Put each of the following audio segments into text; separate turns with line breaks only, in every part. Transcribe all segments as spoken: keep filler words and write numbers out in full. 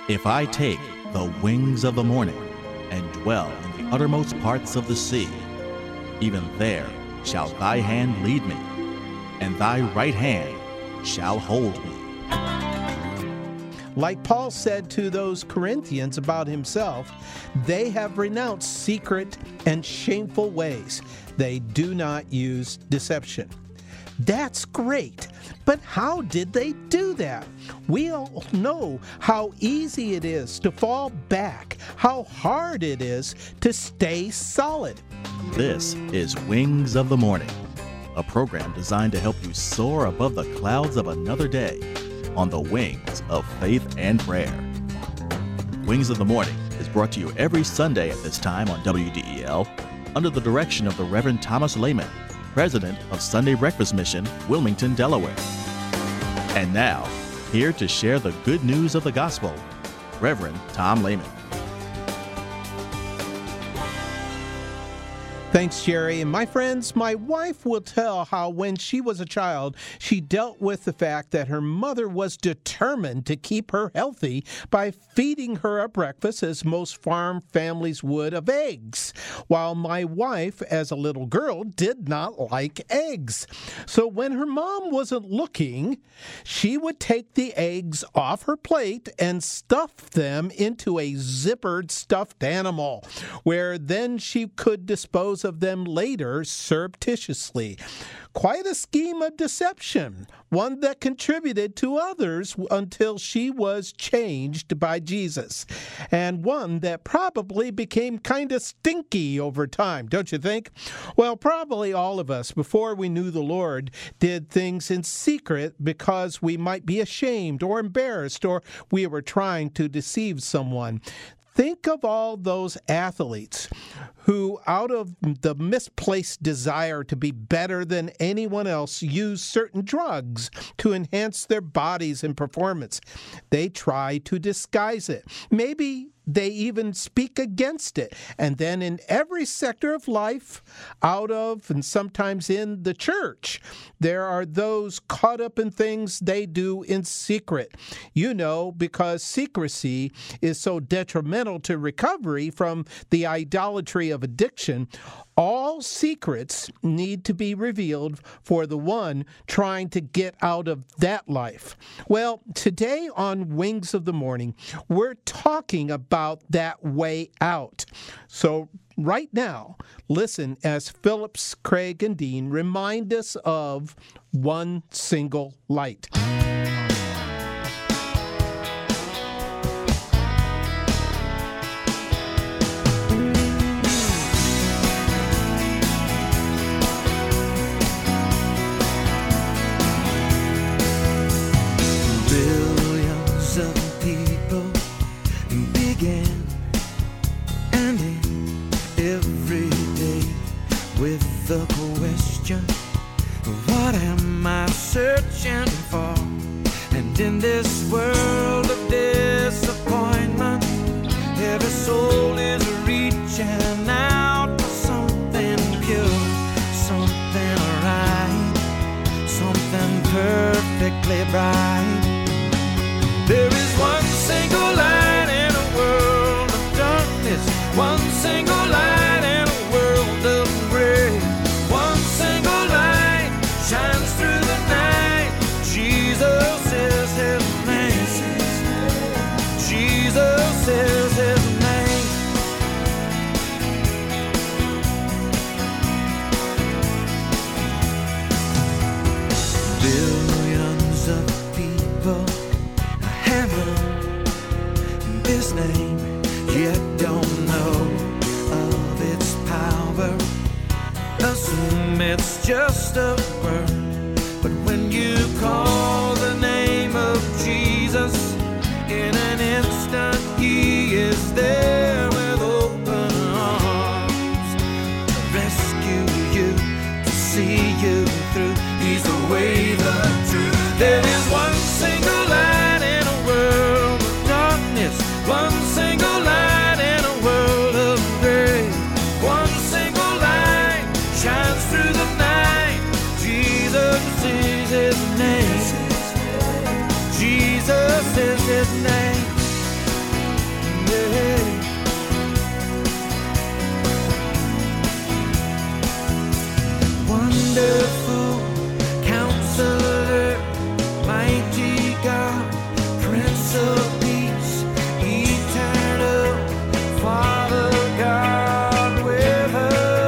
If I take the wings of the morning and dwell in the uttermost parts of the sea, even there shall thy hand lead me, and thy right hand shall hold me.
Like Paul said to those Corinthians about himself, they have renounced secret and shameful ways. They do not use deception. That's great, but how did they do that? We all know how easy it is to fall back, how hard it is to stay solid.
This is Wings of the Morning, a program designed to help you soar above the clouds of another day on the wings of faith and prayer. Wings of the Morning is brought to you every Sunday at this time on W D E L under the direction of the Reverend Thomas Lehman, President of Sunday Breakfast Mission, Wilmington, Delaware. And now, here to share the good news of the gospel, Reverend Tom Lehman.
Thanks, Jerry. And my friends, my wife will tell how when she was a child, she dealt with the fact that her mother was determined to keep her healthy by feeding her a breakfast, as most farm families would, of eggs, while my wife, as a little girl, did not like eggs. So when her mom wasn't looking, she would take the eggs off her plate and stuff them into a zippered stuffed animal, where then she could dispose of them later surreptitiously. Quite a scheme of deception, one that contributed to others until she was changed by Jesus, and one that probably became kind of stinky over time, don't you think? Well, probably all of us, before we knew the Lord, did things in secret because we might be ashamed or embarrassed, or we were trying to deceive someone. Think of all those athletes who, out of the misplaced desire to be better than anyone else, use certain drugs to enhance their bodies and performance. They try to disguise it. Maybe they even speak against it. And then in every sector of life, out of and sometimes in the church, there are those caught up in things they do in secret. You know, because secrecy is so detrimental to recovery from the idolatry of addiction, all secrets need to be revealed for the one trying to get out of that life. Well, today on Wings of the Morning, we're talking about that way out. So right now, listen as Phillips, Craig, and Dean remind us of one single light.
The question, what am I searching for? And in this world of disappointment, every soul is reaching out for something pure, something right, something perfectly bright. There is one single light in a world of darkness, one single light in a world of gray. Shines through the night. Jesus is his name. Jesus is his name. Billions of people heaven this name, yet don't know of its power. Assume it's just a word, but when you call the name of Jesus, in an instant he is there with open arms to rescue you, to see you through. He's the way, the truth. There is one single light in a world of darkness, one single light in a world of gray, one single light shines through the night. Jesus is his name. Jesus is his name. Wonderful Counselor, mighty God, Prince of Peace, eternal Father God with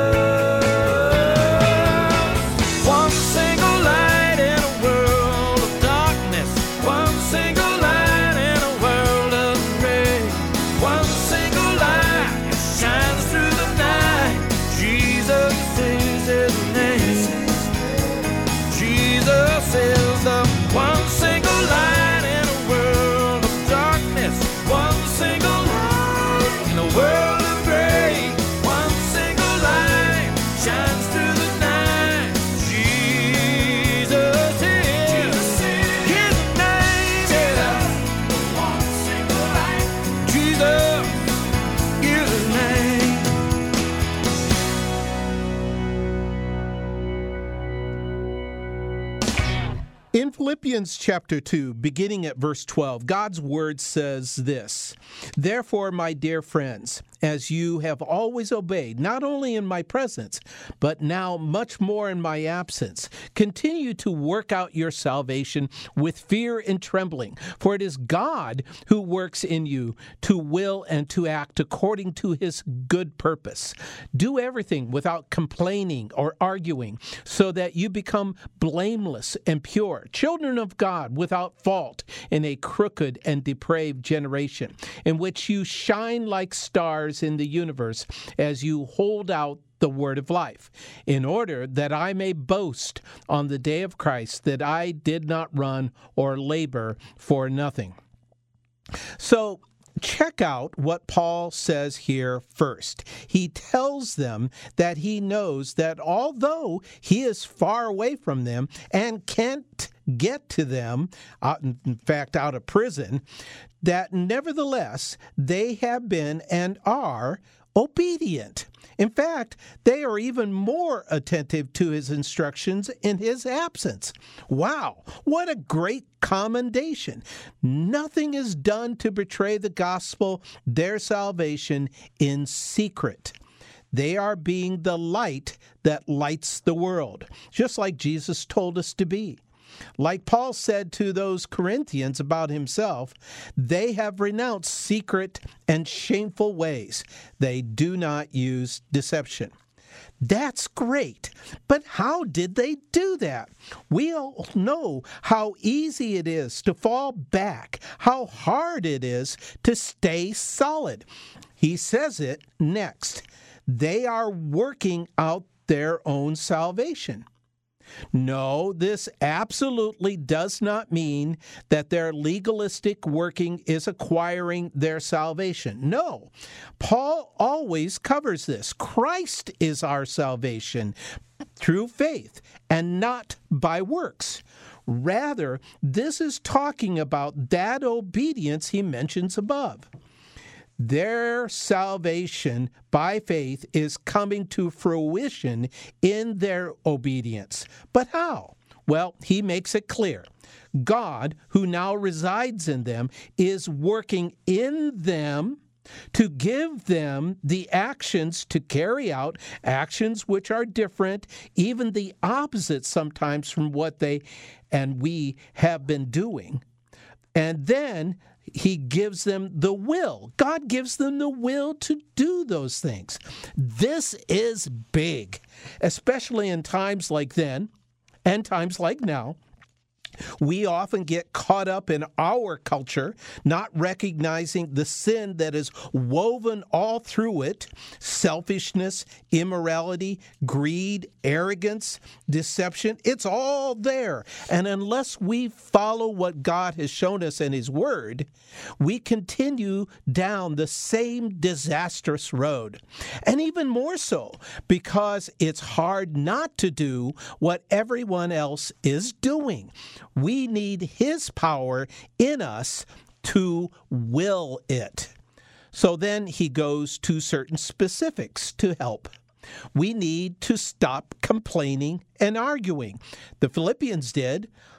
us. One single light in a world of darkness, one single light in a world of gray, one single light shines through the night. Jesus is his name. Jesus is the one single light in a world of darkness, one single light in a world of gray, one single light shines through the night. Jesus is his name. One single light. Jesus is his name.
In Philippians chapter two, beginning at verse twelve, God's word says this: "Therefore, my dear friends, as you have always obeyed, not only in my presence, but now much more in my absence, continue to work out your salvation with fear and trembling, for it is God who works in you to will and to act according to his good purpose. Do everything without complaining or arguing, so that you become blameless and pure, children of God without fault in a crooked and depraved generation, in which you shine like stars in the universe as you hold out the word of life, in order that I may boast on the day of Christ that I did not run or labor for nothing." So, check out what Paul says here first. He tells them that he knows that although he is far away from them and can't get to them, uh, in fact, out of prison, that nevertheless they have been and are obedient. In fact, they are even more attentive to his instructions in his absence. Wow, what a great commendation. Nothing is done to betray the gospel, their salvation, in secret. They are being the light that lights the world, just like Jesus told us to be. Like Paul said to those Corinthians about himself, they have renounced secret and shameful ways. They do not use deception. That's great, but how did they do that? We all know how easy it is to fall back, how hard it is to stay solid. He says it next. They are working out their own salvation. No, this absolutely does not mean that their legalistic working is acquiring their salvation. No, Paul always covers this. Christ is our salvation through faith and not by works. Rather, this is talking about that obedience he mentions above. Their salvation by faith is coming to fruition in their obedience. But how? Well, he makes it clear. God, who now resides in them, is working in them to give them the actions to carry out, actions which are different, even the opposite sometimes from what they and we have been doing. And then he gives them the will. God gives them the will to do those things. This is big, especially in times like then and times like now. We often get caught up in our culture, not recognizing the sin that is woven all through it: selfishness, immorality, greed, arrogance, deception. It's all there. And unless we follow what God has shown us in His Word, we continue down the same disastrous road. And even more so, because it's hard not to do what everyone else is doing. We need His power in us to will it. So then he goes to certain specifics to help. We need to stop complaining and arguing. The Philippians did.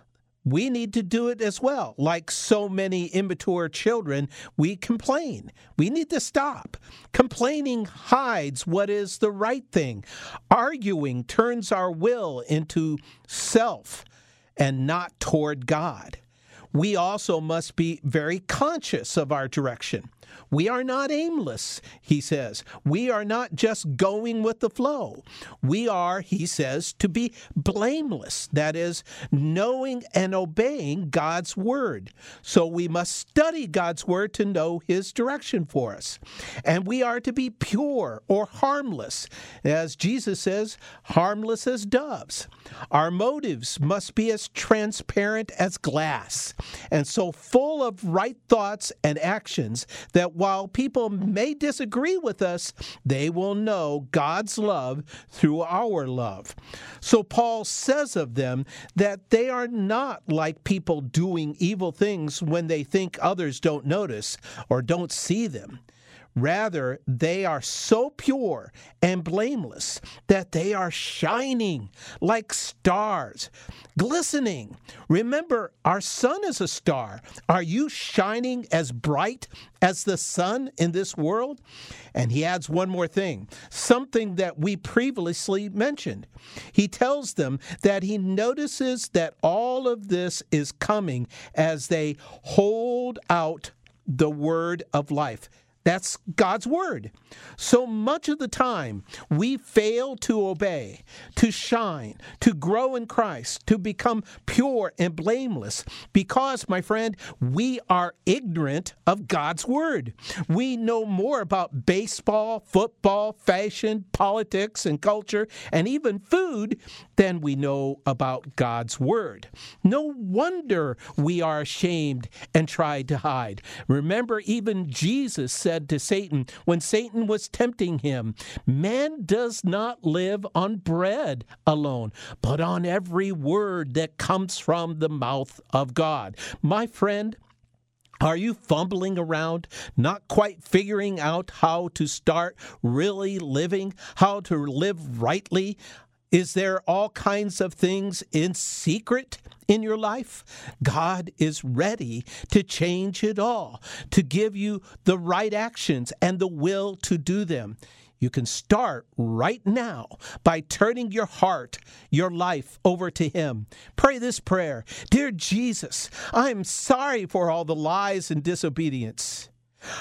we need to do it as well. Like so many immature children, we complain. We need to stop. Complaining hides what is the right thing. Arguing turns our will into self and not toward God. We also must be very conscious of our direction. We are not aimless, he says. We are not just going with the flow. We are, he says, to be blameless. That is, knowing and obeying God's word. So we must study God's word to know his direction for us. And we are to be pure or harmless. As Jesus says, harmless as doves. Our motives must be as transparent as glass, and so full of right thoughts and actions that while people may disagree with us, they will know God's love through our love. So Paul says of them that they are not like people doing evil things when they think others don't notice or don't see them. Rather, they are so pure and blameless that they are shining like stars, glistening. Remember, our sun is a star. Are you shining as bright as the sun in this world? And he adds one more thing, something that we previously mentioned. He tells them that he notices that all of this is coming as they hold out the word of life. That's God's word. So much of the time, we fail to obey, to shine, to grow in Christ, to become pure and blameless because, my friend, we are ignorant of God's word. We know more about baseball, football, fashion, politics, and culture, and even food than we know about God's word. No wonder we are ashamed and try to hide. Remember, even Jesus said to Satan when Satan was tempting him, man does not live on bread alone, but on every word that comes from the mouth of God. My friend, are you fumbling around, not quite figuring out how to start really living, how to live rightly? Is there all kinds of things in secret in your life? God is ready to change it all, to give you the right actions and the will to do them. You can start right now by turning your heart, your life over to him. Pray this prayer. Dear Jesus, I'm sorry for all the lies and disobedience.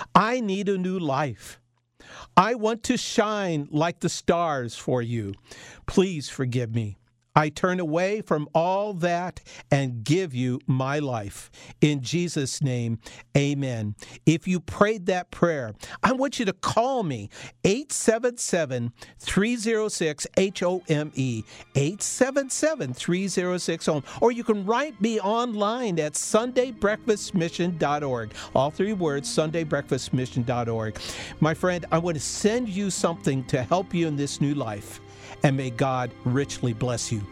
I need a new life. I want to shine like the stars for you. Please forgive me. I turn away from all that and give you my life. In Jesus' name, amen. If you prayed that prayer, I want you to call me, eight seven seven, three oh six, H O M E, eight seven seven, three oh six, home, or you can write me online at sunday breakfast mission dot org. All three words, sunday breakfast mission dot org. My friend, I want to send you something to help you in this new life. And may God richly bless you.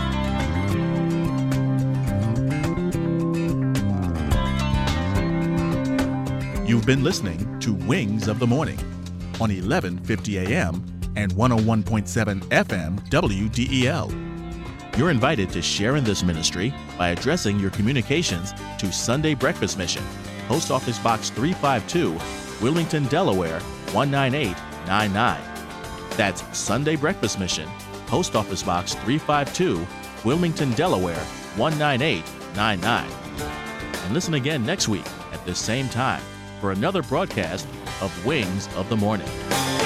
You've been listening to Wings of the Morning on eleven fifty A M and one oh one point seven F M W D E L. You're invited to share in this ministry by addressing your communications to Sunday Breakfast Mission, Post Office Box three fifty-two, Wilmington, Delaware, one nine eight nine nine. That's Sunday Breakfast Mission, Post Office Box three fifty-two, Wilmington, Delaware, one nine eight nine nine. And listen again next week at this same time for another broadcast of Wings of the Morning.